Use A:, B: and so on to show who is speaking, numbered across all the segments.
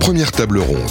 A: première table ronde.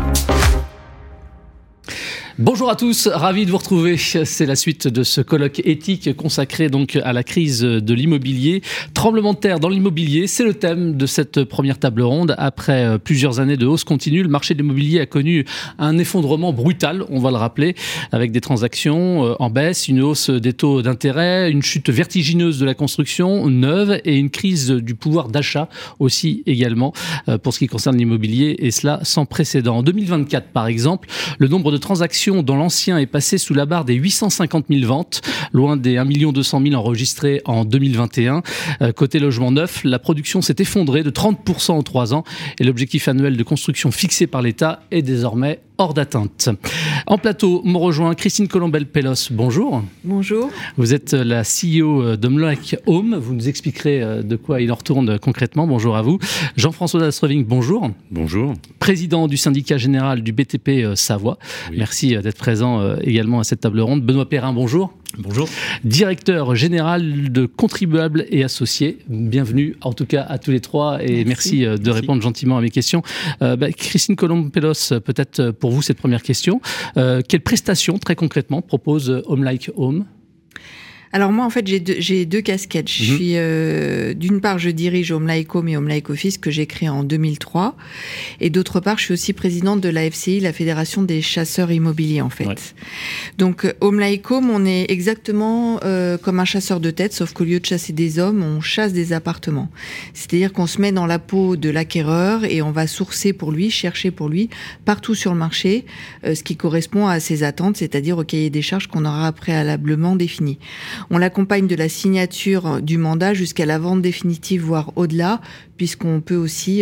B: Bonjour à tous, ravi de vous retrouver. C'est la suite de ce colloque éthique consacré donc à la crise de l'immobilier. Tremblement de terre dans l'immobilier, c'est le thème de cette première table ronde. Après plusieurs années de hausse continue, le marché de l'immobilier a connu un effondrement brutal, on va le rappeler, avec des transactions en baisse, une hausse des taux d'intérêt, une chute vertigineuse de la construction neuve et une crise du pouvoir d'achat aussi également pour ce qui concerne l'immobilier, et cela sans précédent. En 2024 par exemple, le nombre de transactions dont l'ancien est passé sous la barre des 850 000 ventes, loin des 1 200 000 enregistrés en 2021. Côté logement neuf, la production s'est effondrée de 30% en 3 ans et l'objectif annuel de construction fixé par l'État est désormais hors d'atteinte. En plateau, me rejoint Christine Colombel-Pelos. Bonjour.
C: Bonjour.
B: Vous êtes la CEO d'Home Home. Vous nous expliquerez de quoi il en retourne concrètement. Bonjour à vous. Jean-François Dastroving, bonjour.
D: Bonjour.
B: Président du syndicat général du BTP Savoie. Oui. Merci d'être présent également à cette table ronde. Benoît Perrin, bonjour.
D: Bonjour.
B: Directeur général de Contribuables et Associés. Bienvenue en tout cas à tous les trois et merci de répondre gentiment à mes questions. Christine Colombel-Pelos, peut-être pour vous cette première question. Quelles prestations très concrètement propose Home Like Home ?
C: Alors moi, en fait, j'ai deux casquettes. Je suis, d'une part, je dirige Home Like Home et Home Like Office que j'ai créé en 2003. Et d'autre part, je suis aussi présidente de la FCI, la Fédération des chasseurs immobiliers, en fait. Ouais. Donc, Home Like Home, on est exactement comme un chasseur de tête, sauf qu'au lieu de chasser des hommes, on chasse des appartements. C'est-à-dire qu'on se met dans la peau de l'acquéreur et on va sourcer pour lui, chercher pour lui, partout sur le marché, ce qui correspond à ses attentes, c'est-à-dire au cahier des charges qu'on aura préalablement défini. On l'accompagne de la signature du mandat jusqu'à la vente définitive, voire au-delà, puisqu'on peut aussi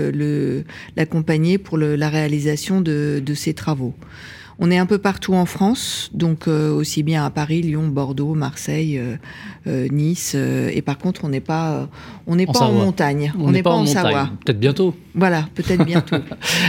C: l'accompagner pour la réalisation de ses travaux. On est un peu partout en France, donc aussi bien à Paris, Lyon, Bordeaux, Marseille, Nice. Et par contre, on n'est pas en montagne.
B: On n'est pas en
C: Savoie.
B: Peut-être bientôt.
C: Voilà, peut-être bientôt.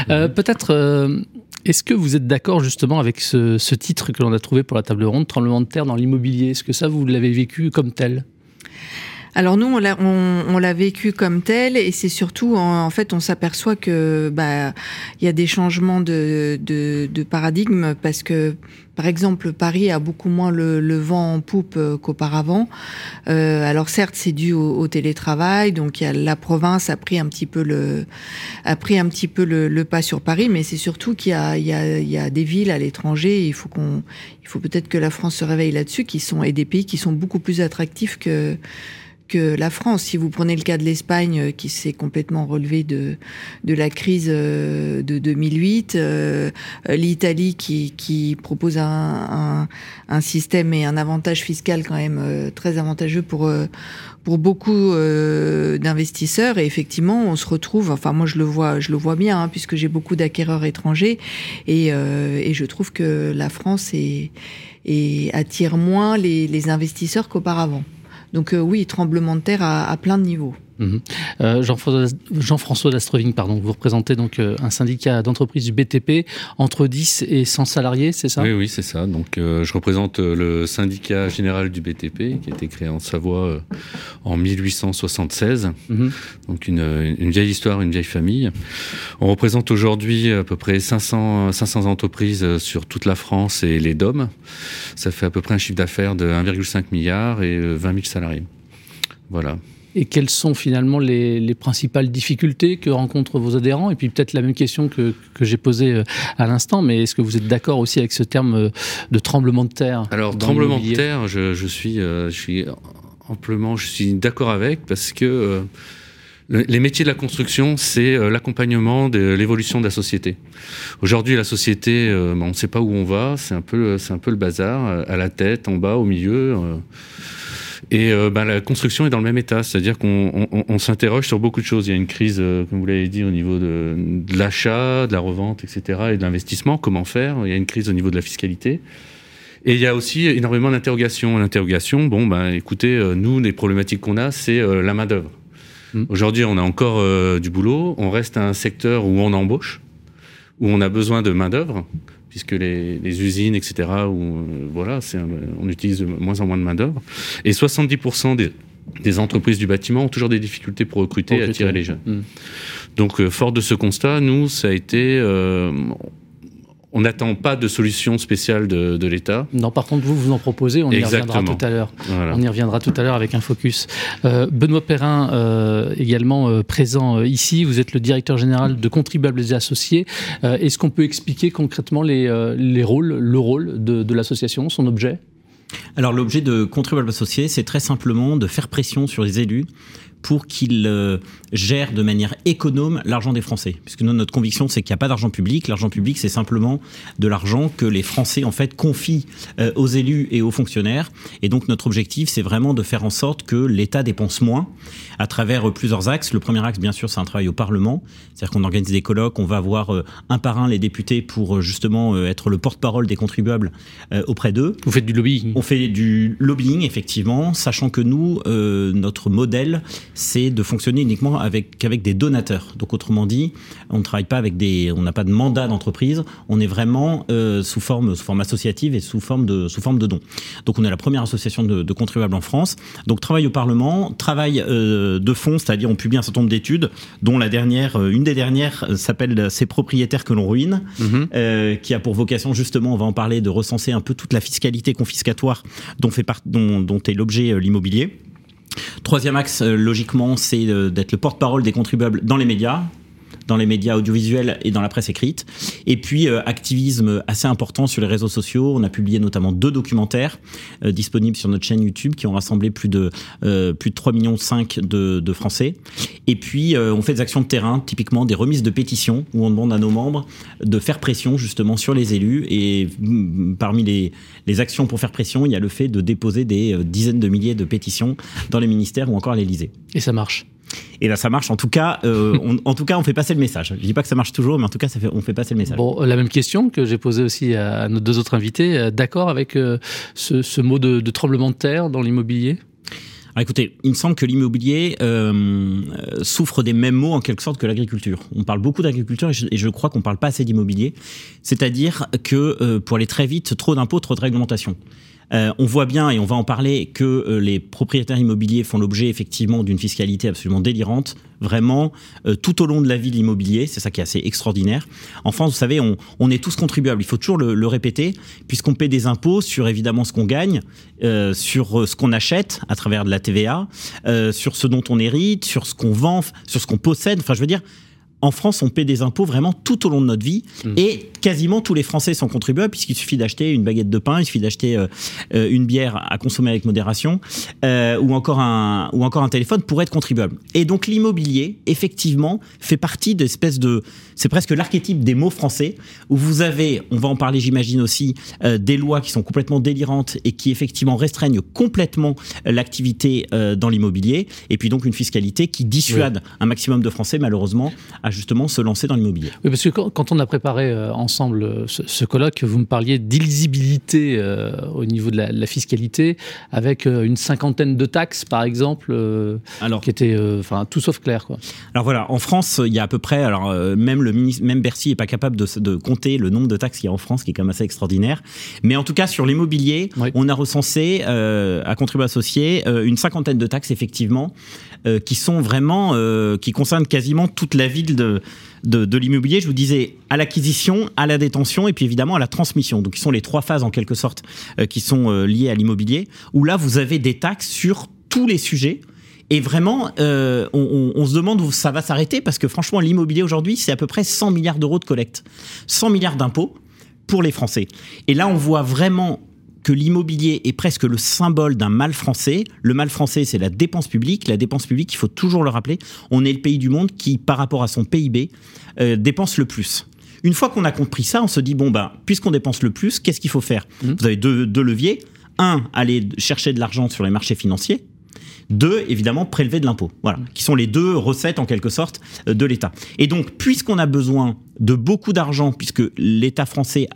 B: Est-ce que vous êtes d'accord justement avec ce titre que l'on a trouvé pour la table ronde, tremblement de terre dans l'immobilier ? Est-ce que ça, vous l'avez vécu comme tel ?
C: Alors nous, on l'a vécu comme tel, et c'est surtout, en fait, on s'aperçoit que il y a des changements de paradigme, parce que, par exemple, Paris a beaucoup moins le vent en poupe qu'auparavant. Alors certes, c'est dû au télétravail, donc la province a pris un petit peu le pas sur Paris, mais c'est surtout qu'il y a des villes à l'étranger. Il faut peut-être que la France se réveille là-dessus, et des pays qui sont beaucoup plus attractifs que la France. Si vous prenez le cas de l'Espagne, qui s'est complètement relevée de la crise de 2008, l'Italie qui propose un système et un avantage fiscal quand même très avantageux pour beaucoup d'investisseurs, et effectivement on se retrouve, enfin moi je le vois bien, puisque j'ai beaucoup d'acquéreurs étrangers, et je trouve que la France attire moins les investisseurs qu'auparavant. Donc oui, tremblement de terre à plein de niveaux.
B: Jean-François Dastroving, vous représentez donc un syndicat d'entreprises du BTP entre 10 et 100 salariés, c'est ça ?
D: Oui, c'est ça. Donc je représente le syndicat général du BTP qui a été créé en Savoie en 1876. Donc une vieille histoire, une vieille famille. On représente aujourd'hui à peu près 500 entreprises sur toute la France et les DOM. Ça fait à peu près un chiffre d'affaires de 1,5 milliard et 20 000 salariés. Voilà.
B: Et quelles sont finalement les principales difficultés que rencontrent vos adhérents ? Et puis peut-être la même question que j'ai posée à l'instant, mais est-ce que vous êtes d'accord aussi avec ce terme de tremblement de terre ?
D: Alors tremblement de terre, je suis d'accord avec, parce que les métiers de la construction, c'est l'accompagnement de l'évolution de la société. Aujourd'hui, la société, on ne sait pas où on va, c'est un peu le bazar, à la tête, en bas, au milieu. Et la construction est dans le même état, c'est-à-dire qu'on s'interroge sur beaucoup de choses. Il y a une crise, comme vous l'avez dit, au niveau de l'achat, de la revente, etc., et de l'investissement. Comment faire ? Il y a une crise au niveau de la fiscalité. Et il y a aussi énormément d'interrogations. L'interrogation, écoutez, nous, les problématiques qu'on a, c'est la main-d'œuvre. Aujourd'hui, on a encore du boulot. On reste à un secteur où on embauche, où on a besoin de main-d'œuvre, puisque les usines, etc., on utilise de moins en moins de main-d'œuvre. Et 70% des entreprises du bâtiment ont toujours des difficultés pour recruter et attirer les jeunes. Donc, fort de ce constat, nous, ça a été... on n'attend pas de solution spéciale de l'État.
B: Non, par contre, vous en proposez, on y reviendra tout à l'heure. Voilà. On y reviendra tout à l'heure avec un focus. Benoît Perrin, également présent ici, vous êtes le directeur général de Contribuables et Associés. Est-ce qu'on peut expliquer concrètement le rôle de l'association, son objet ?
A: Alors, l'objet de Contribuables Associés, c'est très simplement de faire pression sur les élus pour qu'ils gèrent de manière économe l'argent des Français. Puisque nous, notre conviction, c'est qu'il n'y a pas d'argent public. L'argent public, c'est simplement de l'argent que les Français, en fait, confient aux élus et aux fonctionnaires. Et donc, notre objectif, c'est vraiment de faire en sorte que l'État dépense moins à travers plusieurs axes. Le premier axe, bien sûr, c'est un travail au Parlement. C'est-à-dire qu'on organise des colloques, on va voir un par un les députés pour justement être le porte-parole des contribuables auprès d'eux.
B: Vous faites du lobbying ?
A: On fait du lobbying, effectivement, sachant que nous, notre modèle, c'est de fonctionner uniquement avec des donateurs. Donc, autrement dit, on ne travaille pas on n'a pas de mandat d'entreprise, on est vraiment sous forme associative et sous forme de dons. Donc, on est la première association de contribuables en France. Donc, travail au Parlement, travail de fond, c'est-à-dire on publie un certain nombre d'études, dont une des dernières s'appelle « Ces propriétaires que l'on ruine », qui a pour vocation, justement, on va en parler, de recenser un peu toute la fiscalité confiscatoire dont est l'objet l'immobilier. Troisième axe, logiquement, c'est d'être le porte-parole des contribuables dans les médias audiovisuels et dans la presse écrite. Et puis, activisme assez important sur les réseaux sociaux. On a publié notamment 2 documentaires disponibles sur notre chaîne YouTube qui ont rassemblé plus de 3,5 millions de Français. Et puis, on fait des actions de terrain, typiquement des remises de pétitions où on demande à nos membres de faire pression justement sur les élus. Et parmi les actions pour faire pression, il y a le fait de déposer des dizaines de milliers de pétitions dans les ministères ou encore à l'Élysée.
B: Et ça marche ?
A: Et là, ça marche. En tout cas, on fait passer le message. Je dis pas que ça marche toujours, mais en tout cas, on fait passer le message.
B: Bon, la même question que j'ai posée aussi à nos 2 autres invités. D'accord avec ce mot de tremblement de terre dans l'immobilier ?
A: Alors écoutez, il me semble que l'immobilier souffre des mêmes maux en quelque sorte que l'agriculture. On parle beaucoup d'agriculture et je crois qu'on ne parle pas assez d'immobilier. C'est-à-dire que pour aller très vite, trop d'impôts, trop de réglementation. On voit bien, et on va en parler, que les propriétaires immobiliers font l'objet effectivement d'une fiscalité absolument délirante, vraiment tout au long de la vie de l'immobilier. C'est ça qui est assez extraordinaire. En France, vous savez, on est tous contribuables. Il faut toujours le répéter, puisqu'on paie des impôts sur évidemment ce qu'on gagne, sur ce qu'on achète à travers de la TVA, sur ce dont on hérite, sur ce qu'on vend, sur ce qu'on possède. Enfin, je veux dire, en France, on paie des impôts vraiment tout au long de notre vie et quasiment tous les Français sont contribuables puisqu'il suffit d'acheter une baguette de pain, il suffit d'acheter une bière à consommer avec modération ou encore un téléphone pour être contribuable. Et donc l'immobilier, effectivement, fait partie d'espèces de... C'est presque l'archétype des mots français où vous avez, on va en parler j'imagine aussi, des lois qui sont complètement délirantes et qui effectivement restreignent complètement l'activité dans l'immobilier et puis donc une fiscalité qui dissuade un maximum de Français malheureusement à justement se lancer dans l'immobilier.
B: Oui, parce que quand on a préparé ensemble ce colloque, vous me parliez d'illisibilité au niveau de la fiscalité, avec une 50aine de taxes, par exemple, qui étaient tout sauf claires, quoi.
A: Alors voilà, en France, il y a à peu près, même Bercy n'est pas capable de compter le nombre de taxes qu'il y a en France, qui est quand même assez extraordinaire. Mais en tout cas, sur l'immobilier, on a recensé, à Contribuables Associés, une 50aine de taxes, effectivement, qui sont vraiment, qui concernent quasiment toute la ville de l'immobilier. Je vous disais à l'acquisition, à la détention et puis évidemment à la transmission. Donc, qui sont les 3 phases en quelque sorte qui sont liées à l'immobilier, où là, vous avez des taxes sur tous les sujets. Et vraiment, on se demande où ça va s'arrêter parce que franchement, l'immobilier aujourd'hui, c'est à peu près 100 milliards d'euros de collecte. 100 milliards d'impôts pour les Français. Et là, on voit vraiment que l'immobilier est presque le symbole d'un mal français. Le mal français, c'est la dépense publique. La dépense publique, il faut toujours le rappeler, on est le pays du monde qui, par rapport à son PIB, dépense le plus. Une fois qu'on a compris ça, on se dit, puisqu'on dépense le plus, qu'est-ce qu'il faut faire ? Vous avez deux leviers. 1, aller chercher de l'argent sur les marchés financiers. 2, évidemment, prélever de l'impôt. Voilà, qui sont les 2 recettes, en quelque sorte, de l'État. Et donc, puisqu'on a besoin de beaucoup d'argent, puisque l'État français a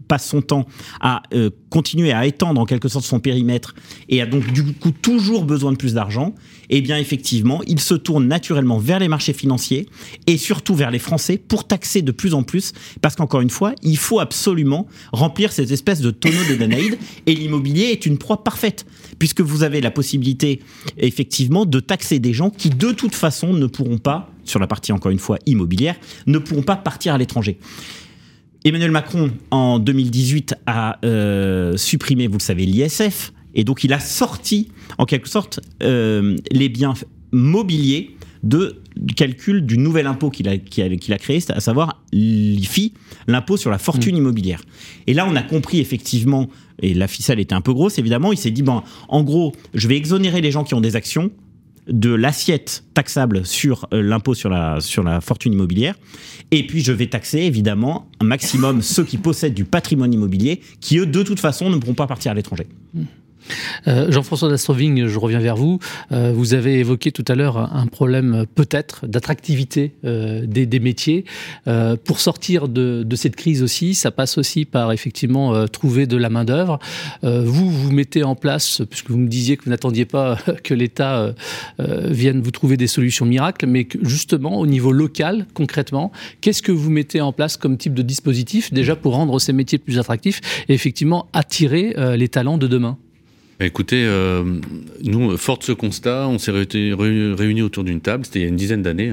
A: passe son temps à continuer à étendre en quelque sorte son périmètre et a donc du coup toujours besoin de plus d'argent, eh bien effectivement, il se tourne naturellement vers les marchés financiers et surtout vers les Français pour taxer de plus en plus, parce qu'encore une fois, il faut absolument remplir cette espèce de tonneau des Danaïdes, et l'immobilier est une proie parfaite, puisque vous avez la possibilité effectivement de taxer des gens qui de toute façon ne pourront pas, sur la partie encore une fois immobilière, ne pourront pas partir à l'étranger. Emmanuel Macron, en 2018, a supprimé, vous le savez, l'ISF, et donc il a sorti, en quelque sorte, les biens mobiliers du calcul du nouvel impôt qu'il a créé, à savoir l'IFI, l'impôt sur la fortune immobilière. Et là, on a compris effectivement, et la ficelle était un peu grosse, évidemment, il s'est dit, en gros, je vais exonérer les gens qui ont des actions de l'assiette taxable sur l'impôt sur la fortune immobilière, et puis je vais taxer évidemment un maximum ceux qui possèdent du patrimoine immobilier, qui eux de toute façon ne pourront pas partir à l'étranger.
B: Jean-François Dastrovigne, je reviens vers vous. Vous avez évoqué tout à l'heure un problème peut-être d'attractivité des métiers. Pour sortir de cette crise aussi, ça passe aussi par effectivement trouver de la main-d'œuvre. Vous mettez en place, puisque vous me disiez que vous n'attendiez pas que l'État vienne vous trouver des solutions miracles, mais que justement au niveau local, concrètement, qu'est-ce que vous mettez en place comme type de dispositif déjà pour rendre ces métiers plus attractifs et effectivement attirer les talents de demain ?
D: Écoutez, nous, fort de ce constat, on s'est réunis autour d'une table, c'était il y a une dizaine d'années,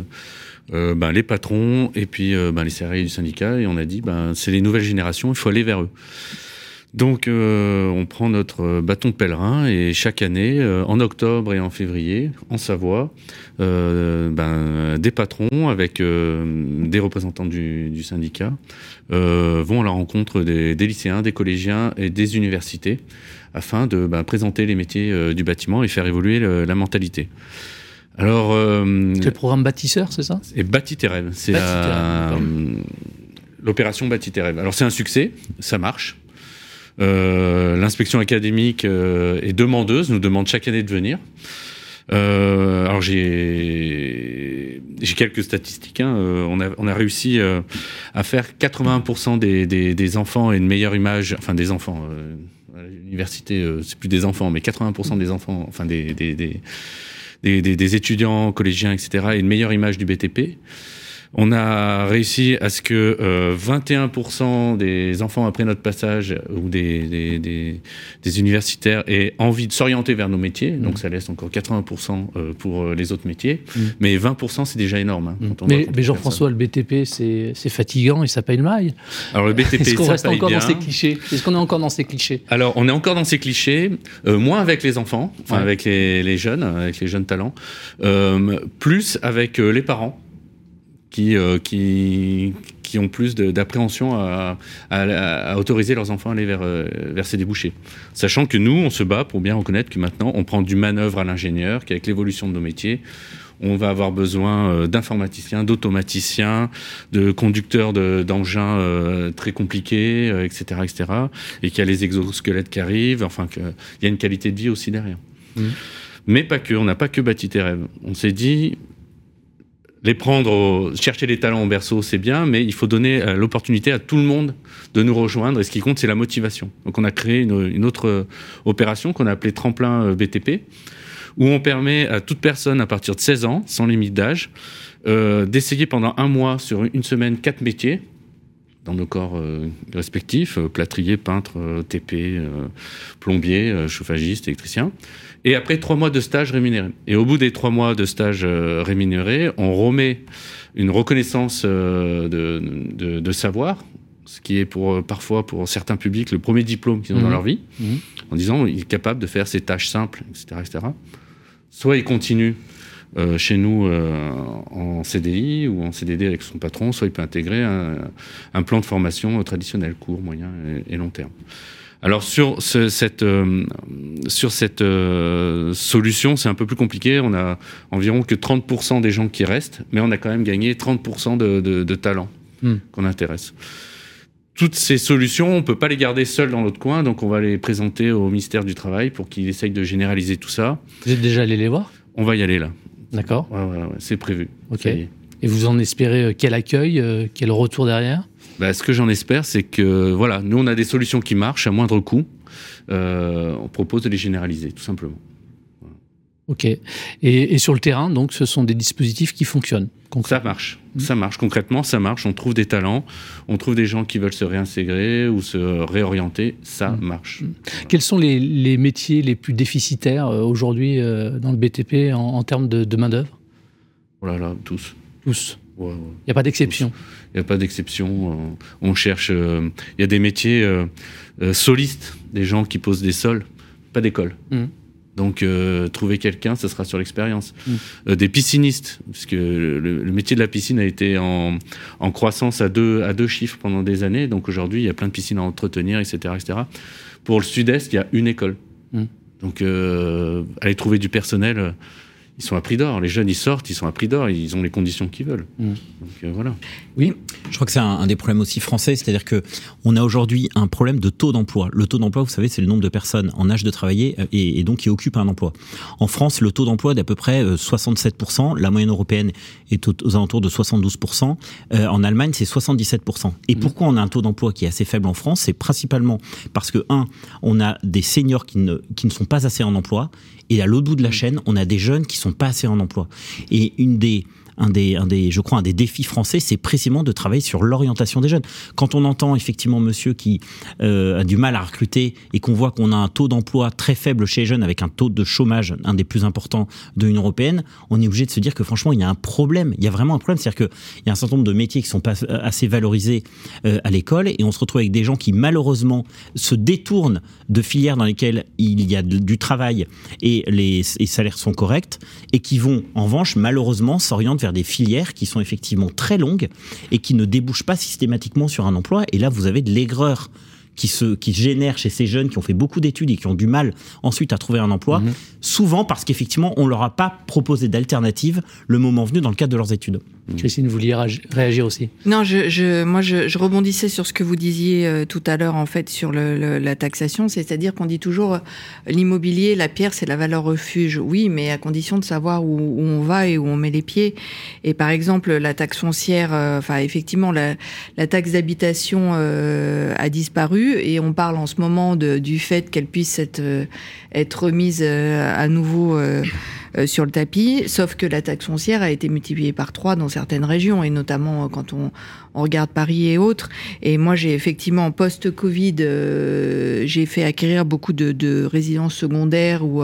D: les patrons et puis les salariés du syndicat, et on a dit, c'est les nouvelles générations, il faut aller vers eux. Donc, on prend notre bâton de pèlerin et chaque année, en octobre et en février, en Savoie, des patrons avec des représentants du syndicat vont à la rencontre des lycéens, des collégiens et des universités afin de présenter les métiers du bâtiment et faire évoluer la mentalité. Alors,
B: c'est le programme Bâtisseur, c'est ça ?
D: Et Bâti tes rêves, c'est l'opération Bâti tes rêves. Alors c'est un succès, ça marche. L'inspection académique est demandeuse, nous demande chaque année de venir. Alors j'ai quelques statistiques. On a réussi à faire 81% des enfants et une meilleure image, enfin des enfants. À l'université, c'est plus des enfants, mais 80% des enfants, enfin des étudiants collégiens, etc. et une meilleure image du BTP. On a réussi à ce que 21% des enfants après notre passage ou des universitaires aient envie de s'orienter vers nos métiers. Donc ça laisse encore 80% pour les autres métiers. Mais 20% c'est déjà énorme.
B: Mais Jean-François, le BTP c'est fatigant et ça paye le maille.
D: Alors le BTP,
B: est-ce qu'on
D: ça
B: reste
D: paye
B: encore
D: bien.
B: Dans ces clichés ? Est-ce qu'on est encore dans ces clichés ?
D: Alors on est encore dans ces clichés, moins avec les enfants, avec les jeunes, avec les jeunes talents, plus avec les parents. Qui ont plus d'appréhension à autoriser leurs enfants à aller vers ces débouchés. Sachant que nous, on se bat pour bien reconnaître que maintenant, on prend du manœuvre à l'ingénieur, qu'avec l'évolution de nos métiers, on va avoir besoin d'informaticiens, d'automaticiens, de conducteurs d'engins très compliqués, etc., etc., et qu'il y a les exosquelettes qui arrivent, enfin qu'il y a une qualité de vie aussi derrière. Mais pas que, on n'a pas que bâti tes rêves. On s'est dit... chercher les talents au berceau, c'est bien, mais il faut donner l'opportunité à tout le monde de nous rejoindre, et ce qui compte, c'est la motivation. Donc on a créé une autre opération qu'on a appelée Tremplin BTP, où on permet à toute personne à partir de 16 ans, sans limite d'âge, d'essayer pendant un mois, sur une semaine, 4 métiers, dans nos corps respectifs, plâtrier, peintre, TP, plombier, chauffagiste, électricien. Et après 3 mois de stage rémunéré. Et au bout des 3 mois de stage rémunéré, on remet une reconnaissance de savoir, ce qui est parfois pour certains publics le premier diplôme qu'ils ont dans leur vie, en disant il est capable de faire ces tâches simples, etc., etc. Soit il continue chez nous en CDI ou en CDD avec son patron, soit il peut intégrer un plan de formation traditionnel, court, moyen et long terme. Alors sur cette solution, c'est un peu plus compliqué. On a environ que 30% des gens qui restent, mais on a quand même gagné 30% de talents qu'on intéresse. Toutes ces solutions, on ne peut pas les garder seules dans l'autre coin, donc on va les présenter au ministère du Travail pour qu'il essaye de généraliser tout ça.
B: Vous êtes déjà allé les voir ?
D: On va y aller là.
B: D'accord.
D: Ouais, c'est prévu.
B: Ok. Et vous en espérez quel accueil, quel retour derrière ?
D: Ce que j'en espère, c'est que voilà, nous on a des solutions qui marchent à moindre coût. On propose de les généraliser, tout simplement. Voilà.
B: Ok. Et sur le terrain, donc, ce sont des dispositifs qui fonctionnent.
D: Ça marche. Ça marche. Concrètement, ça marche. On trouve des talents, on trouve des gens qui veulent se réintégrer ou se réorienter. Ça marche.
B: Quels sont les métiers les plus déficitaires aujourd'hui dans le BTP en termes de main-d'œuvre ?
D: Oh là là, tous.
B: Tous.
D: Ouais.
B: Il n'y a pas d'exception.
D: Il n'y a pas d'exception. On cherche. Il y a des métiers solistes, des gens qui posent des sols, pas d'école. Donc, trouver quelqu'un, ça sera sur l'expérience. Des piscinistes, parce que le métier de la piscine a été en croissance à deux chiffres pendant des années. Donc, aujourd'hui, il y a plein de piscines à entretenir, etc., etc. Pour le Sud-Est, il y a une école. Donc, aller trouver du personnel, ils sont à prix d'or. Les jeunes, ils sortent, ils sont à prix d'or, ils ont les conditions qu'ils veulent. Donc, voilà.
A: Oui, je crois que c'est un des problèmes aussi français, c'est-à-dire que on a aujourd'hui un problème de taux d'emploi. Le taux d'emploi, vous savez, c'est le nombre de personnes en âge de travailler et donc qui occupent un emploi. En France, le taux d'emploi est d'à peu près 67%, la moyenne européenne est aux alentours de 72%, en Allemagne, c'est 77%. Et pourquoi on a un taux d'emploi qui est assez faible en France ? C'est principalement parce que, on a des seniors qui ne sont pas assez en emploi, et à l'autre bout de la chaîne, on a des jeunes qui sont pas assez en emploi. Et un des défis français, c'est précisément de travailler sur l'orientation des jeunes. Quand on entend effectivement monsieur qui a du mal à recruter et qu'on voit qu'on a un taux d'emploi très faible chez les jeunes avec un taux de chômage, un des plus importants de l'Union européenne, on est obligé de se dire que franchement, il y a un problème. Il y a vraiment un problème. C'est-à-dire qu'il y a un certain nombre de métiers qui sont pas assez valorisés à l'école et on se retrouve avec des gens qui malheureusement se détournent de filières dans lesquelles il y a du travail et les salaires sont corrects et qui vont en revanche malheureusement s'orienter vers des filières qui sont effectivement très longues et qui ne débouchent pas systématiquement sur un emploi. Et là, vous avez de l'aigreur qui génère chez ces jeunes qui ont fait beaucoup d'études et qui ont du mal ensuite à trouver un emploi, souvent parce qu'effectivement, on ne leur a pas proposé d'alternative le moment venu dans le cadre de leurs études.
B: Christine, vous vouliez réagir aussi ?
C: Non, je rebondissais sur ce que vous disiez tout à l'heure, en fait, sur la taxation. C'est-à-dire qu'on dit toujours l'immobilier, la pierre, c'est la valeur refuge. Oui, mais à condition de savoir où on va et où on met les pieds. Et par exemple, la taxe foncière, effectivement, la taxe d'habitation a disparu et on parle en ce moment du fait qu'elle puisse être remise à nouveau sur le tapis, sauf que la taxe foncière a été multipliée par 3 dans certaines régions, et notamment quand on regarde Paris et autres. Et moi, j'ai effectivement, post-Covid, j'ai fait acquérir beaucoup de résidences secondaires ou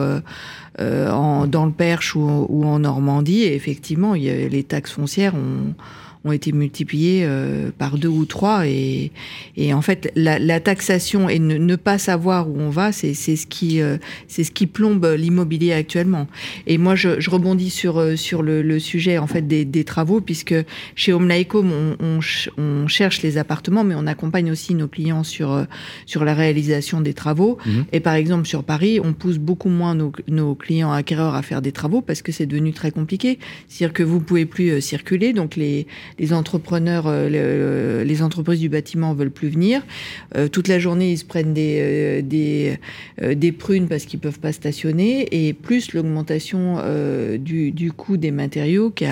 C: dans le Perche ou en Normandie, et effectivement, les taxes foncières ont été multipliées par 2 ou 3 et en fait la taxation et ne pas savoir où on va, c'est ce qui plombe l'immobilier actuellement. Et moi je rebondis sur le sujet en fait des travaux, puisque chez Home Like Home on cherche les appartements, mais on accompagne aussi nos clients sur la réalisation des travaux. Et par exemple sur Paris, on pousse beaucoup moins nos clients acquéreurs à faire des travaux parce que c'est devenu très compliqué. C'est-à-dire que vous pouvez plus circuler, donc les entrepreneurs, les entreprises du bâtiment veulent plus venir. Toute la journée, ils se prennent des prunes parce qu'ils peuvent pas stationner, et plus l'augmentation du coût des matériaux qui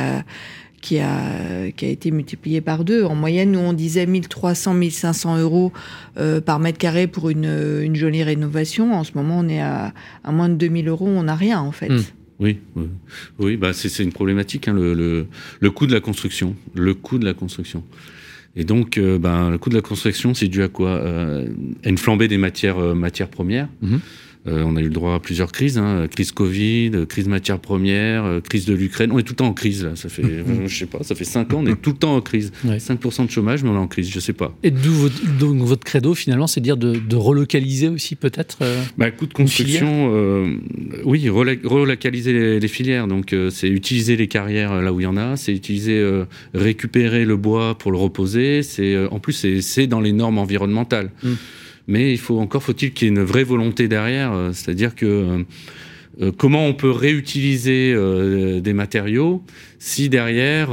C: a été multiplié par 2. En moyenne, nous, on disait 1300, 1500 euros par mètre carré pour une jolie rénovation. En ce moment, on est à moins de 2000 euros, on n'a rien, en fait.
D: Oui, c'est une problématique, hein, le coût de la construction. Le coût de la construction. Et donc, le coût de la construction, c'est dû à quoi ? À une flambée des matières premières. On a eu le droit à plusieurs crises, hein, crise Covid, crise matières premières, crise de l'Ukraine. On est tout le temps en crise, là. Ça fait, je sais pas, ça fait 5 ans, on est tout le temps en crise. 5% de chômage, mais on est en crise, je sais pas.
B: Et d'où donc votre credo, finalement, c'est de dire de relocaliser aussi, peut-être
D: coût de construction, oui, relocaliser les filières. Donc, c'est utiliser les carrières là où il y en a, c'est récupérer le bois pour le reposer. En plus, c'est dans les normes environnementales. Mais faut-il qu'il y ait une vraie volonté derrière, c'est-à-dire que comment on peut réutiliser des matériaux si derrière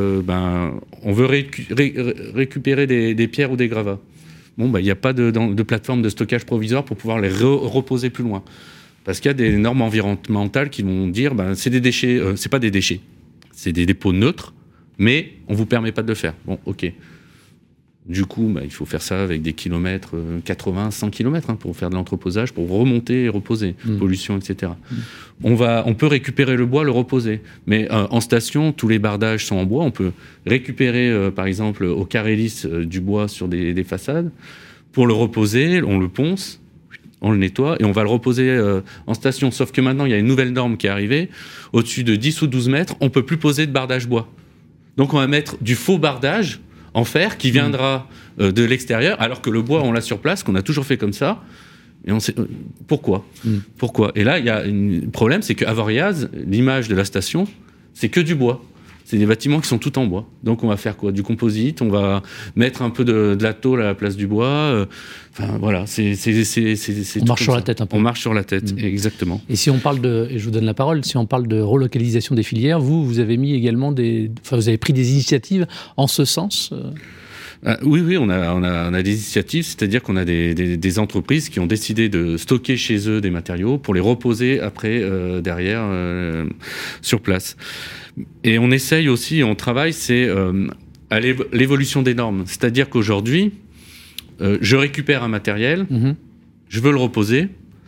D: on veut récupérer des pierres ou des gravats. Il n'y a pas de plateforme de stockage provisoire pour pouvoir les reposer plus loin. Parce qu'il y a des normes environnementales qui vont dire c'est des déchets, c'est pas des déchets, c'est des dépôts neutres. mais on vous permet pas de le faire. Bon, ok. Du coup, il faut faire ça avec des kilomètres, 80, 100 kilomètres, pour faire de l'entreposage, pour remonter et reposer, pollution, etc. On peut récupérer le bois, le reposer. Mais en station, tous les bardages sont en bois. On peut récupérer, par exemple, au carré lisse du bois sur des façades. Pour le reposer, on le ponce, on le nettoie et on va le reposer en station. Sauf que maintenant, il y a une nouvelle norme qui est arrivée. Au-dessus de 10 ou 12 mètres, on ne peut plus poser de bardage bois. Donc on va mettre du faux bardage en fer qui viendra de l'extérieur, alors que le bois, on l'a sur place, qu'on a toujours fait comme ça. Et on sait pourquoi. Pourquoi ? Et là, il y a un problème, c'est qu'à Voriaz, l'image de la station, c'est que du bois. C'est des bâtiments qui sont tout en bois. Donc on va faire quoi ? Du composite, on va mettre un peu de la tôle à la place du bois. Enfin voilà, c'est
B: on marche sur la tête un peu.
D: On marche sur la tête, exactement.
B: Et si on parle et je vous donne la parole, si on parle de relocalisation des filières, vous avez mis également vous avez pris des initiatives en ce sens
D: Oui, on a des initiatives, c'est-à-dire qu'on a des entreprises qui ont décidé de stocker chez eux des matériaux pour les reposer après derrière sur place. Et on essaye aussi, on travaille, c'est à l'évolution des normes. C'est-à-dire qu'aujourd'hui, je récupère un matériel, je veux le reposer.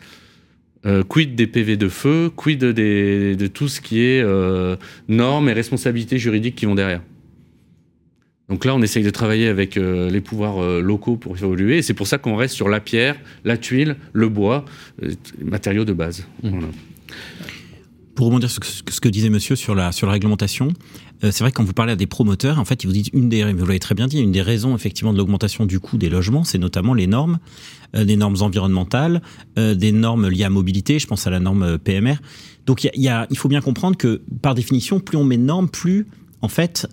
D: Quid des PV de feu, quid de tout ce qui est normes et responsabilités juridiques qui vont derrière. Donc là, on essaye de travailler avec les pouvoirs locaux pour évoluer. Et c'est pour ça qu'on reste sur la pierre, la tuile, le bois, les matériaux de base. Voilà.
A: Pour rebondir sur ce que disait monsieur sur la réglementation, c'est vrai que quand vous parlez à des promoteurs, en fait, ils vous disent vous l'avez très bien dit, une des raisons effectivement de l'augmentation du coût des logements, c'est notamment les normes, des normes environnementales, des normes liées à mobilité, je pense à la norme PMR. Donc il faut bien comprendre que par définition, plus on met de normes, plus en fait,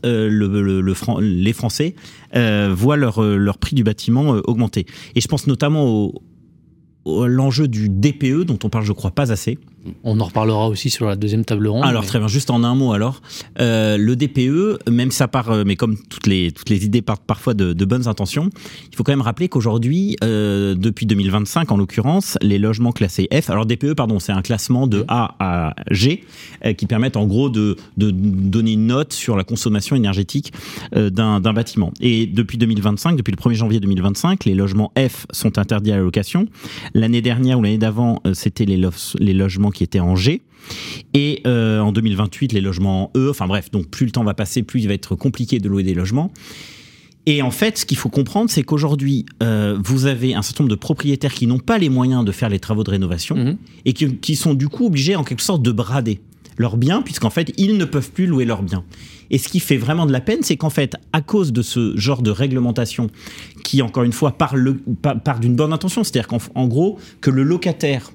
A: les Français voient leur prix du bâtiment augmenter. Et je pense notamment l'enjeu du DPE, dont on parle, je crois, pas assez.
B: On en reparlera aussi sur la deuxième table ronde.
A: Alors, très bien, juste en un mot, alors. Le DPE, même ça part, mais comme toutes les idées partent parfois de bonnes intentions, il faut quand même rappeler qu'aujourd'hui, depuis 2025, en l'occurrence, les logements classés F, alors DPE, pardon, c'est un classement de A à G, qui permettent en gros de donner une note sur la consommation énergétique d'un bâtiment. Et depuis 2025, depuis le 1er janvier 2025, les logements F sont interdits à la location. L'année dernière ou l'année d'avant, c'était les logements qui étaient en G. Et en 2028, les logements en E. Enfin bref, donc plus le temps va passer, plus il va être compliqué de louer des logements. Et en fait, ce qu'il faut comprendre, c'est qu'aujourd'hui, vous avez un certain nombre de propriétaires qui n'ont pas les moyens de faire les travaux de rénovation et qui sont du coup obligés en quelque sorte de brader leurs biens, puisqu'en fait, ils ne peuvent plus louer leurs biens. Et ce qui fait vraiment de la peine, c'est qu'en fait, à cause de ce genre de réglementation qui, encore une fois, part d'une bonne intention, c'est-à-dire qu'en gros, que le locataire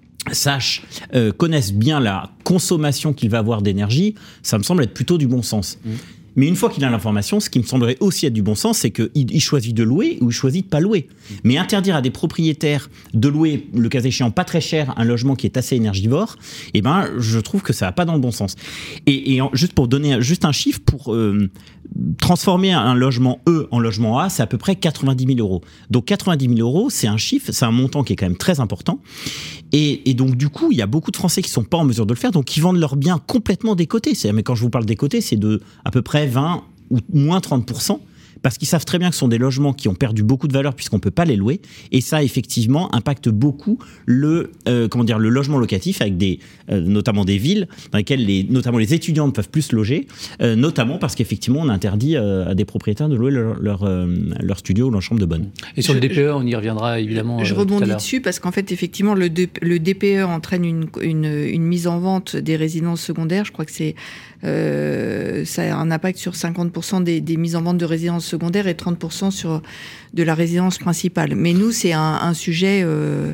A: connaisse bien la consommation qu'il va avoir d'énergie, ça me semble être plutôt du bon sens. Mais une fois qu'il a l'information, ce qui me semblerait aussi être du bon sens, c'est qu'il choisit de louer ou il choisit de pas louer. Mais interdire à des propriétaires de louer, le cas échéant, pas très cher, un logement qui est assez énergivore, je trouve que ça va pas dans le bon sens. Juste pour donner juste un chiffre, pour transformer un logement E en logement A, c'est à peu près 90 000 euros. Donc 90 000 euros, c'est un chiffre, c'est un montant qui est quand même très important. Et donc du coup, il y a beaucoup de Français qui sont pas en mesure de le faire, donc ils vendent leurs biens complètement décotés. Mais quand je vous parle décotés, c'est de à peu près 20 ou moins 30%, parce qu'ils savent très bien que ce sont des logements qui ont perdu beaucoup de valeur puisqu'on ne peut pas les louer, et ça effectivement impacte beaucoup le logement locatif, avec notamment des villes dans lesquelles notamment les étudiants ne peuvent plus se loger, notamment parce qu'effectivement on interdit à des propriétaires de louer leur studio ou leur chambre de bonne. Et
B: sur le DPE, on y reviendra évidemment.
C: Je rebondis dessus parce qu'en fait effectivement le DPE entraîne une mise en vente des résidences secondaires. Je crois que ça a un impact sur 50% des mises en vente de résidences secondaires et 30% de la résidence principale. Mais nous, c'est un sujet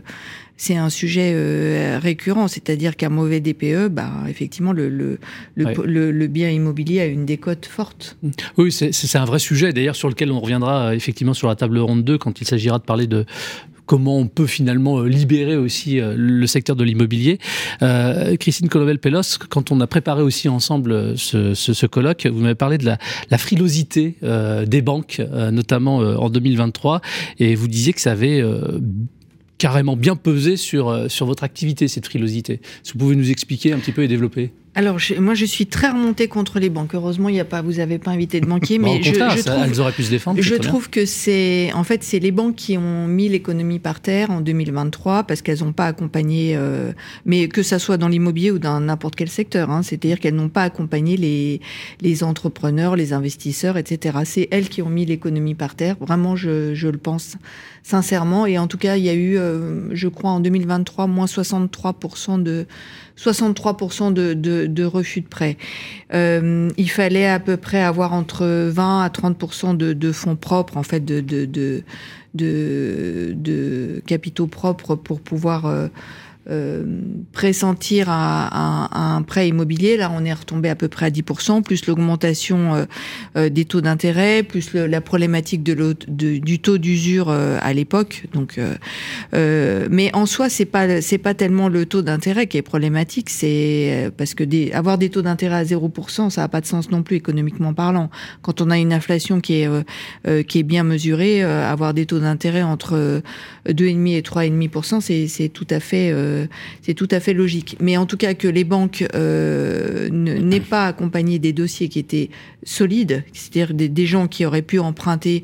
C: récurrent, c'est-à-dire qu'un mauvais DPE, effectivement, le bien immobilier a une décote forte.
B: Oui, c'est un vrai sujet, d'ailleurs, sur lequel on reviendra effectivement sur la table ronde 2, quand il s'agira de parler de comment on peut finalement libérer aussi le secteur de l'immobilier. Christine Colomel-Pelos, quand on a préparé aussi ensemble ce colloque, vous m'avez parlé de la frilosité des banques, notamment en 2023, et vous disiez que ça avait carrément bien pesé sur votre activité, cette frilosité. Est-ce que vous pouvez nous expliquer un petit peu et développer ?
C: Alors, moi, je suis très remontée contre les banques. Heureusement, vous n'avez pas invité de banquier, mais
B: au contraire, elles auraient pu se défendre.
C: Je trouve que c'est les banques qui ont mis l'économie par terre en 2023 parce qu'elles n'ont pas accompagné, mais que ça soit dans l'immobilier ou dans n'importe quel secteur, c'est-à-dire qu'elles n'ont pas accompagné les entrepreneurs, les investisseurs, etc. C'est elles qui ont mis l'économie par terre. Vraiment, je le pense sincèrement. Et en tout cas, il y a eu, je crois, en 2023, moins 63% de refus de prêt. Il fallait à peu près avoir entre 20 à 30% de fonds propres, en fait, de capitaux propres pour pouvoir pressentir un prêt immobilier. Là, on est retombé à peu près à 10%, plus l'augmentation des taux d'intérêt, plus la problématique du taux d'usure à l'époque. Donc, mais en soi, c'est pas tellement le taux d'intérêt qui est problématique, c'est parce que avoir des taux d'intérêt à 0%, ça n'a pas de sens non plus économiquement parlant. Quand on a une inflation qui est bien mesurée, avoir des taux d'intérêt entre 2,5 et 3,5%, c'est tout à fait logique. Mais en tout cas, que les banques n'aient pas accompagné des dossiers qui étaient solides, c'est-à-dire des gens qui auraient pu emprunter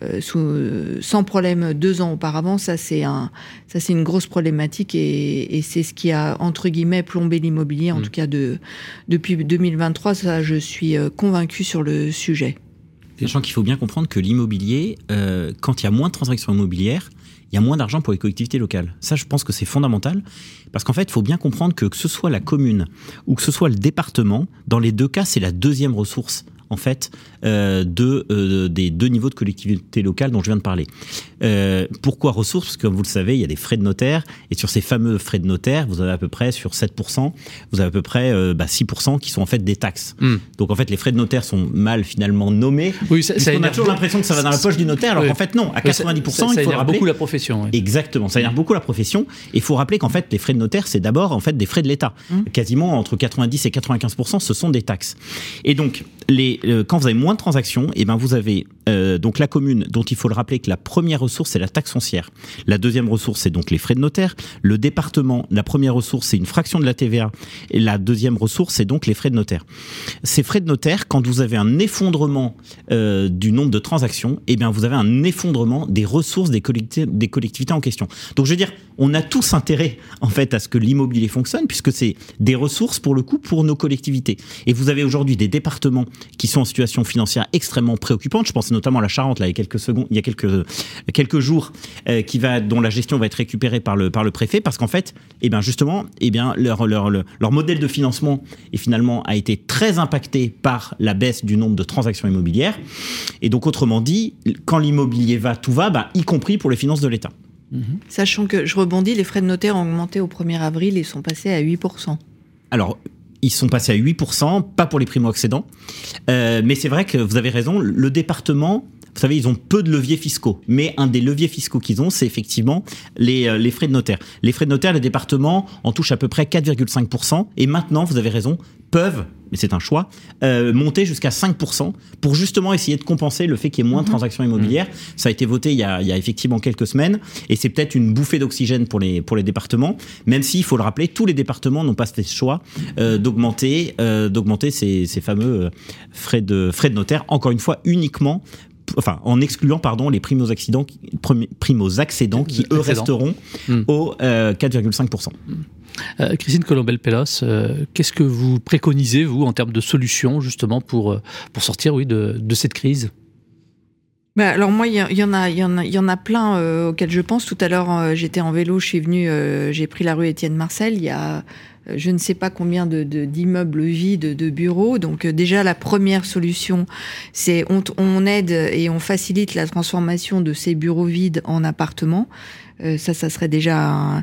C: sans problème 2 ans auparavant, ça c'est une grosse problématique et c'est ce qui a, entre guillemets, plombé l'immobilier, en tout cas depuis 2023. Ça, je suis convaincue sur le sujet.
A: Sachant qu'il faut bien comprendre que l'immobilier, quand il y a moins de transactions immobilières, il y a moins d'argent pour les collectivités locales. Ça, je pense que c'est fondamental, parce qu'en fait, il faut bien comprendre que ce soit la commune ou que ce soit le département, dans les deux cas, c'est la deuxième ressource, en fait, des 2 niveaux de collectivité locale dont je viens de parler. Pourquoi ressources ? Parce que, comme vous le savez, il y a des frais de notaire, et sur ces fameux frais de notaire, vous avez à peu près, sur 7%, vous avez à peu près 6% qui sont en fait des taxes. Donc en fait, les frais de notaire sont mal finalement nommés. Oui, on a toujours l'impression que ça va dans la poche du notaire, alors qu'en fait non, à 90%, il faut rappeler
B: beaucoup la profession. Oui.
A: Exactement, ça énerve beaucoup la profession, et il faut rappeler qu'en fait, les frais de notaire, c'est d'abord en fait des frais de l'État. Quasiment entre 90 et 95%, ce sont des taxes. Et donc, quand vous avez moins de transactions, et ben vous avez donc la commune, dont il faut le rappeler que la première ressource, c'est la taxe foncière. La deuxième ressource, c'est donc les frais de notaire. Le département, la première ressource, c'est une fraction de la TVA. Et la deuxième ressource, c'est donc les frais de notaire. Ces frais de notaire, quand vous avez un effondrement du nombre de transactions, et bien vous avez un effondrement des ressources des collectivités en question. Donc je veux dire, on a tous intérêt en fait à ce que l'immobilier fonctionne, puisque c'est des ressources pour le coup pour nos collectivités. Et vous avez aujourd'hui des départements qui sont en situation financière extrêmement préoccupante. Je pense notamment à la Charente, là, il y a quelques jours, dont la gestion va être récupérée par le préfet, parce qu'en fait, justement, leur modèle de financement finalement a été très impacté par la baisse du nombre de transactions immobilières. Et donc, autrement dit, quand l'immobilier va, tout va, y compris pour les finances de l'État.
C: Sachant que, je rebondis, les frais de notaire ont augmenté au 1er avril et sont passés à 8%.
A: Alors, ils sont passés à 8%, pas pour les primo-accédants. Mais c'est vrai que vous avez raison, le département, vous savez, ils ont peu de leviers fiscaux. Mais un des leviers fiscaux qu'ils ont, c'est effectivement les frais de notaire. Les frais de notaire, les départements en touchent à peu près 4,5%. Et maintenant, vous avez raison, peuvent, mais c'est un choix, monter jusqu'à 5% pour justement essayer de compenser le fait qu'il y ait moins de transactions immobilières. Ça a été voté il y a effectivement quelques semaines, et c'est peut-être une bouffée d'oxygène pour les départements, même s'il faut le rappeler, tous les départements n'ont pas fait ce choix d'augmenter ces fameux frais de notaire, encore une fois uniquement, en excluant les primo-accédants qui eux resteront au 4,5%.
B: Christine Colombel-Pellos, qu'est-ce que vous préconisez, vous, en termes de solutions, justement, pour sortir de cette crise ?
C: Alors moi, il y en a plein auxquels je pense. Tout à l'heure, j'étais en vélo, je suis venue, j'ai pris la rue Étienne Marcel. Il y a je ne sais pas combien d'immeubles vides, de bureaux. Donc déjà, la première solution, c'est on aide et on facilite la transformation de ces bureaux vides en appartements. Ça serait déjà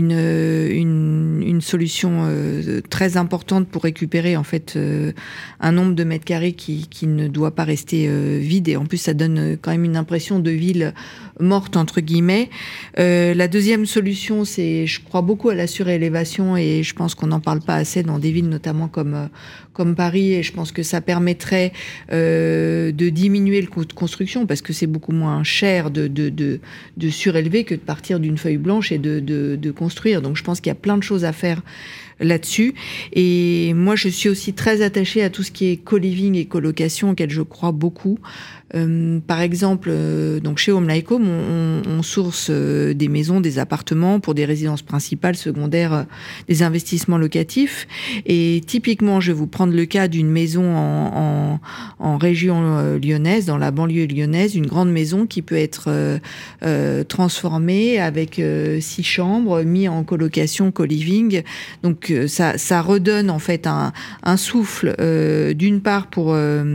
C: une solution très importante pour récupérer en fait un nombre de mètres carrés qui ne doit pas rester vide, et en plus ça donne quand même une impression de ville morte entre guillemets. La deuxième solution, c'est, je crois beaucoup à la surélévation, et je pense qu'on n'en parle pas assez dans des villes notamment comme Paris, et je pense que ça permettrait de diminuer le coût de construction, parce que c'est beaucoup moins cher de surélever que de partir d'une feuille blanche et de construire. Donc je pense qu'il y a plein de choses à faire là-dessus. Et moi, je suis aussi très attachée à tout ce qui est co-living et colocation, auquel je crois beaucoup. Par exemple, donc chez Home Like Home, on source des maisons, des appartements pour des résidences principales, secondaires, des investissements locatifs. Et typiquement, je vais vous prendre le cas d'une maison en région lyonnaise, dans la banlieue lyonnaise, une grande maison qui peut être transformée avec 6 chambres, mis en colocation, co-living. Donc ça redonne en fait un souffle d'une part pour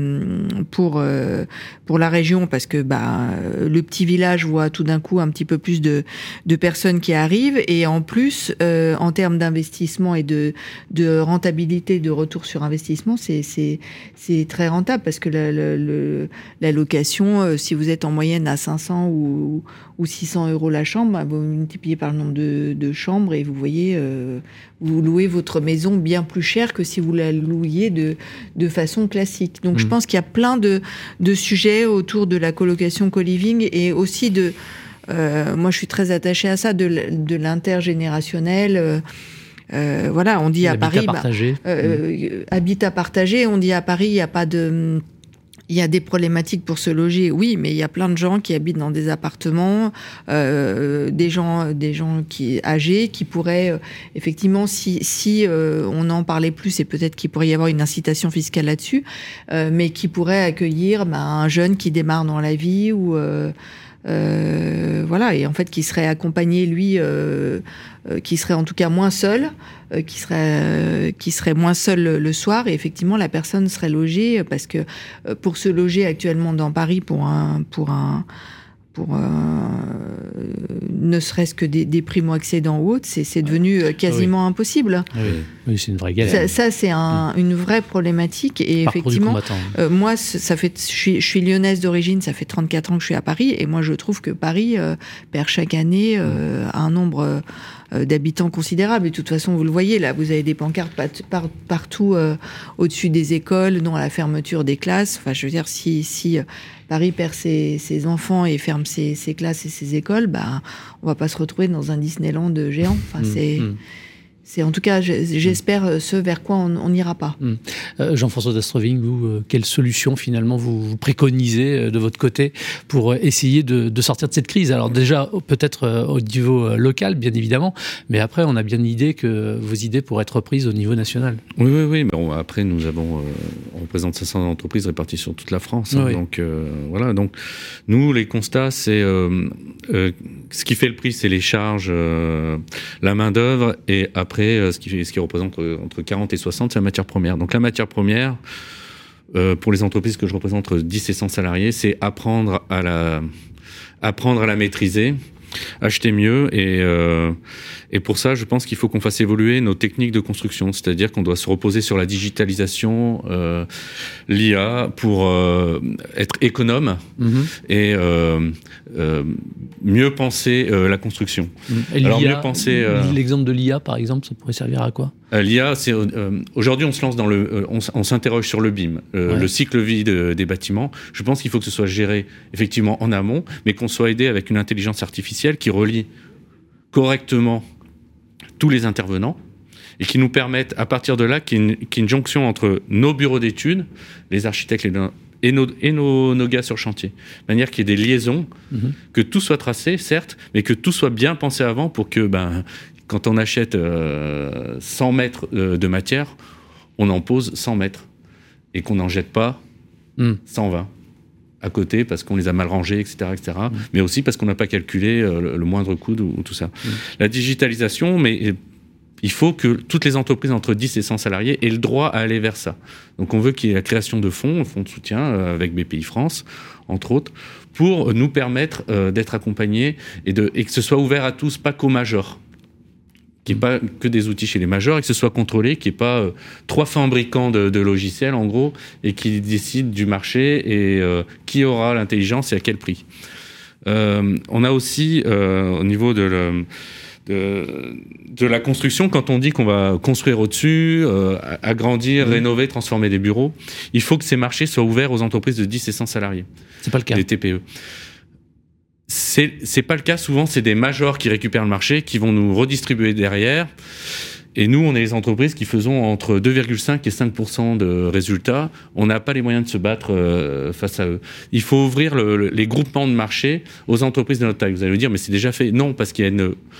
C: la région, parce que le petit village voit tout d'un coup un petit peu plus de personnes qui arrivent, et en plus en termes d'investissement et de rentabilité, de retour sur investissement, c'est très rentable, parce que la location, si vous êtes en moyenne à 500 ou 600 euros la chambre, vous multipliez par le nombre de chambres et vous voyez, vous louez votre maison bien plus cher que si vous la louiez de façon classique. Donc je pense qu'il y a plein de sujets autour de la colocation co-living, et aussi moi je suis très attachée à ça, de l'intergénérationnel. Voilà, on dit à Paris, habitat partagé. On dit à Paris, il y a des problématiques pour se loger, oui, mais il y a plein de gens qui habitent dans des appartements, des gens âgés qui pourraient effectivement, si on en parlait plus, et peut-être qu'il pourrait y avoir une incitation fiscale là-dessus, mais qui pourraient accueillir un jeune qui démarre dans la vie, ou voilà, et en fait qui serait accompagné, lui, qui serait en tout cas moins seul, qui serait moins seul le soir, et effectivement la personne serait logée, parce que pour se loger actuellement dans Paris pour ne serait-ce que des primo-accédants ou autres, c'est devenu quasiment impossible.
B: Oui, c'est une vraie galère.
C: Ça c'est une vraie problématique, et effectivement, moi, je suis lyonnaise d'origine, ça fait 34 ans que je suis à Paris, et moi je trouve que Paris perd chaque année un nombre d'habitants considérables. Et de toute façon, vous le voyez, là, vous avez des pancartes partout au-dessus des écoles, non à la fermeture des classes. Enfin, je veux dire, si Paris perd ses enfants et ferme ses classes et ses écoles, on va pas se retrouver dans un Disneyland géant. Enfin, c'est en tout cas, j'espère, ce vers quoi on n'ira pas.
B: Jean-François Dastroving, vous, quelle solution finalement vous préconisez de votre côté pour essayer de sortir de cette crise? Alors déjà, peut-être au niveau local, bien évidemment, mais après, on a bien l'idée que vos idées pourraient être reprises au niveau national.
D: Oui. Mais après, nous avons, on représente 500 entreprises réparties sur toute la France.
B: Oui.
D: Donc voilà. Donc nous, les constats, c'est ce qui fait le prix, c'est les charges, la main d'œuvre, et après, ce qui représente entre 40 et 60, c'est la matière première. Donc la matière première, pour les entreprises que je représente, entre 10 et 100 salariés, c'est apprendre à la maîtriser, acheter mieux, et pour ça, je pense qu'il faut qu'on fasse évoluer nos techniques de construction, c'est-à-dire qu'on doit se reposer sur la digitalisation, l'IA, pour être économe et mieux penser la construction.
B: Alors mieux penser l'exemple de l'IA, par exemple, ça pourrait servir à quoi?
D: L'IA, c'est aujourd'hui on se lance on s'interroge sur le BIM, le cycle vie des bâtiments. Je pense qu'il faut que ce soit géré effectivement en amont, mais qu'on soit aidé avec une intelligence artificielle qui relie correctement tous les intervenants, et qui nous permettent, à partir de là, qu'il y ait une jonction entre nos bureaux d'études, les architectes et nos gars sur chantier. De manière qu'il y ait des liaisons, que tout soit tracé, certes, mais que tout soit bien pensé avant, pour que, quand on achète 100 mètres de matière, on en pose 100 mètres, et qu'on n'en jette pas 120 à côté parce qu'on les a mal rangés, etc. Mais aussi parce qu'on n'a pas calculé le moindre coût ou tout ça. La digitalisation, mais il faut que toutes les entreprises entre 10 et 100 salariés aient le droit à aller vers ça. Donc on veut qu'il y ait la création de fonds de soutien avec BPI France, entre autres, pour nous permettre d'être accompagnés et que ce soit ouvert à tous, pas qu'aux majors. Qu'il n'y ait pas que des outils chez les majors, et que ce soit contrôlé, qu'il n'y ait pas 3 fabricants de logiciels, en gros, et qui décident du marché et qui aura l'intelligence et à quel prix. On a aussi, au niveau de la construction, quand on dit qu'on va construire au-dessus, agrandir, rénover, transformer des bureaux, il faut que ces marchés soient ouverts aux entreprises de 10 et 100 salariés.
B: C'est pas le cas.
D: Des TPE. C'est pas le cas. Souvent, c'est des majors qui récupèrent le marché, qui vont nous redistribuer derrière. Et nous, on est les entreprises qui faisons entre 2,5 et 5% de résultats. On n'a pas les moyens de se battre face à eux. Il faut ouvrir les groupements de marché aux entreprises de notre taille. Vous allez me dire, mais c'est déjà fait. Non, parce qu'il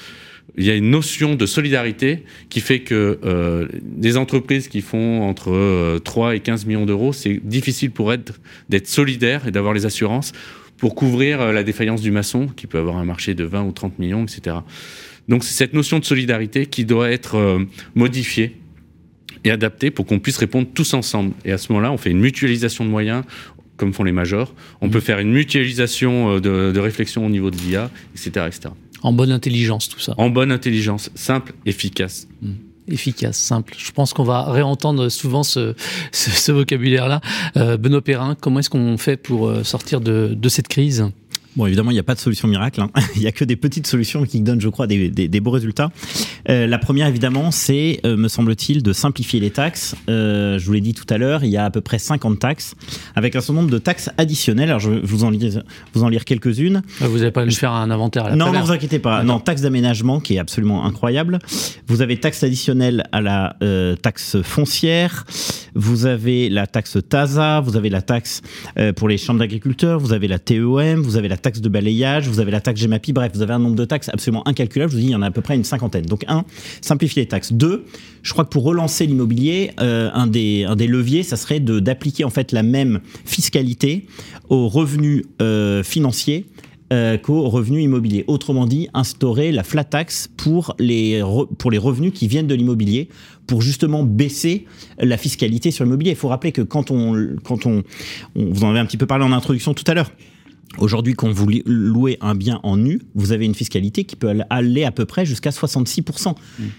D: y a une notion de solidarité qui fait que des entreprises qui font entre 3 et 15 millions d'euros, c'est difficile pour elles d'être solidaires et d'avoir les assurances pour couvrir la défaillance du maçon, qui peut avoir un marché de 20 ou 30 millions, etc. Donc c'est cette notion de solidarité qui doit être modifiée et adaptée pour qu'on puisse répondre tous ensemble. Et à ce moment-là, on fait une mutualisation de moyens, comme font les majors. On peut faire une mutualisation de réflexion au niveau de l'IA, etc., etc.
B: En bonne intelligence, tout ça.
D: En bonne intelligence, simple, efficace.
B: Efficace, simple. Je pense qu'on va réentendre souvent ce vocabulaire-là. Benoît Perrin, comment est-ce qu'on fait pour sortir de cette crise ?
A: Bon, évidemment, il n'y a pas de solution miracle. Il n'y a que des petites solutions qui donnent, je crois, des beaux résultats. La première, évidemment, c'est, me semble-t-il, de simplifier les taxes. Je vous l'ai dit tout à l'heure, il y a à peu près 50 taxes, avec un certain nombre de taxes additionnelles. Alors, je vais vous en lire quelques-unes.
B: Vous n'allez pas nous faire un inventaire à la
A: Non, ne vous inquiétez pas. Non, taxe d'aménagement, qui est absolument incroyable. Vous avez taxe additionnelle à la taxe foncière. Vous avez la taxe TASA. Vous avez la taxe pour les chambres d'agriculteurs. Vous avez la TEM. Vous avez la taxe de balayage, vous avez la taxe GEMAPI, bref, vous avez un nombre de taxes absolument incalculable. Je vous dis, il y en a à peu près une cinquantaine. Donc, 1, simplifier les taxes. 2, je crois que pour relancer l'immobilier, un des leviers, ça serait d'appliquer en fait la même fiscalité aux revenus financiers qu'aux revenus immobiliers. Autrement dit, instaurer la flat tax pour les revenus qui viennent de l'immobilier, pour justement baisser la fiscalité sur l'immobilier. Il faut rappeler que quand on vous en avez un petit peu parlé en introduction tout à l'heure, aujourd'hui, quand vous louez un bien en nu, vous avez une fiscalité qui peut aller à peu près jusqu'à 66%.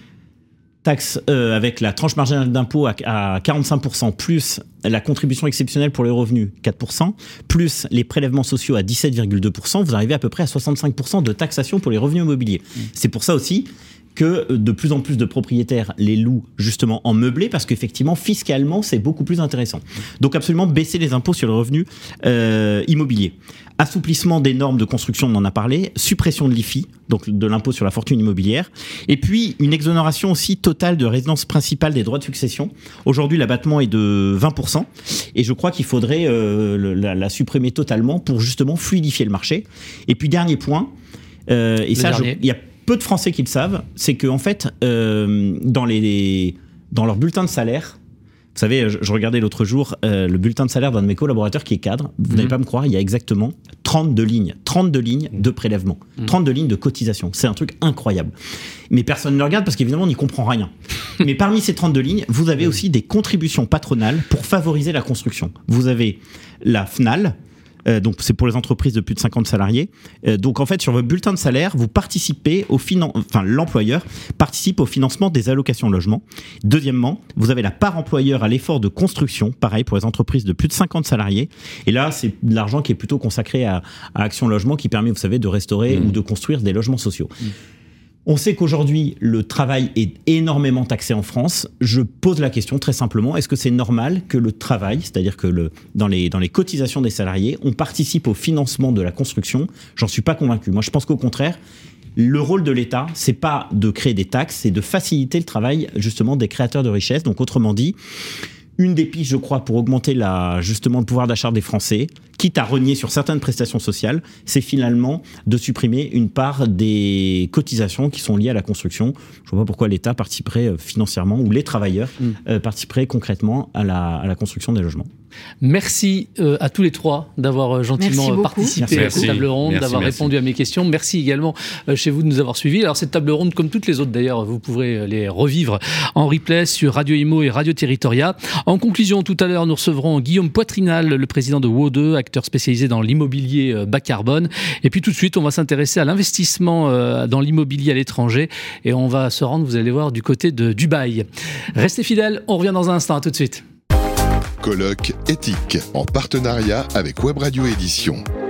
A: Taxe avec la tranche marginale d'impôt à 45%, plus la contribution exceptionnelle pour les revenus, 4%, plus les prélèvements sociaux à 17,2%, vous arrivez à peu près à 65% de taxation pour les revenus immobiliers. C'est pour ça aussi que de plus en plus de propriétaires les louent justement en meublé, parce qu'effectivement, fiscalement, c'est beaucoup plus intéressant. Donc absolument baisser les impôts sur le revenu immobilier. Assouplissement des normes de construction, on en a parlé. Suppression de l'IFI, donc de l'impôt sur la fortune immobilière. Et puis, une exonération aussi totale de résidence principale des droits de succession. Aujourd'hui, l'abattement est de 20%. Et je crois qu'il faudrait la supprimer totalement pour justement fluidifier le marché. Et puis, dernier point, et ça, il y a peu de Français qui le savent, c'est qu'en fait, dans leur bulletin de salaire, vous savez, je regardais l'autre jour le bulletin de salaire d'un de mes collaborateurs qui est cadre. Vous n'allez pas me croire, il y a exactement 32 lignes de prélèvement, 32 lignes de cotisation. C'est un truc incroyable. Mais personne ne le regarde parce qu'évidemment, on n'y comprend rien. Mais parmi ces 32 lignes, vous avez aussi des contributions patronales pour favoriser la construction. Vous avez la FNAL, donc c'est pour les entreprises de plus de 50 salariés. Donc en fait, sur votre bulletin de salaire, vous participez l'employeur participe au financement des allocations logement. Deuxièmement, vous avez la part employeur à l'effort de construction, pareil pour les entreprises de plus de 50 salariés. Et là, c'est de l'argent qui est plutôt consacré à Action Logement, qui permet, vous savez, de restaurer ou de construire des logements sociaux. On sait qu'aujourd'hui, le travail est énormément taxé en France. Je pose la question très simplement, est-ce que c'est normal que le travail, c'est-à-dire que dans les cotisations des salariés, on participe au financement de la construction ? J'en suis pas convaincu. Moi, je pense qu'au contraire, le rôle de l'État, c'est pas de créer des taxes, c'est de faciliter le travail justement des créateurs de richesse. Donc autrement dit, une des pistes, je crois, pour augmenter justement le pouvoir d'achat des Français, quitte à renier sur certaines prestations sociales, c'est finalement de supprimer une part des cotisations qui sont liées à la construction. Je ne vois pas pourquoi l'État participerait financièrement, ou les travailleurs participeraient concrètement à la construction des logements.
B: Merci à tous les trois d'avoir gentiment participé à cette table ronde, d'avoir répondu à mes questions. Merci également chez vous de nous avoir suivis. Alors cette table ronde, comme toutes les autres d'ailleurs, vous pourrez les revivre en replay sur Radio Imo et Radio Territoria. En conclusion, tout à l'heure, nous recevrons Guillaume Poitrinal, le président de WO2, acteur spécialisé dans l'immobilier bas carbone. Et puis tout de suite, on va s'intéresser à l'investissement dans l'immobilier à l'étranger et on va se rendre, vous allez voir, du côté de Dubaï. Restez fidèles, on revient dans un instant, à tout de suite.
E: Colloque éthique, en partenariat avec Web Radio Édition.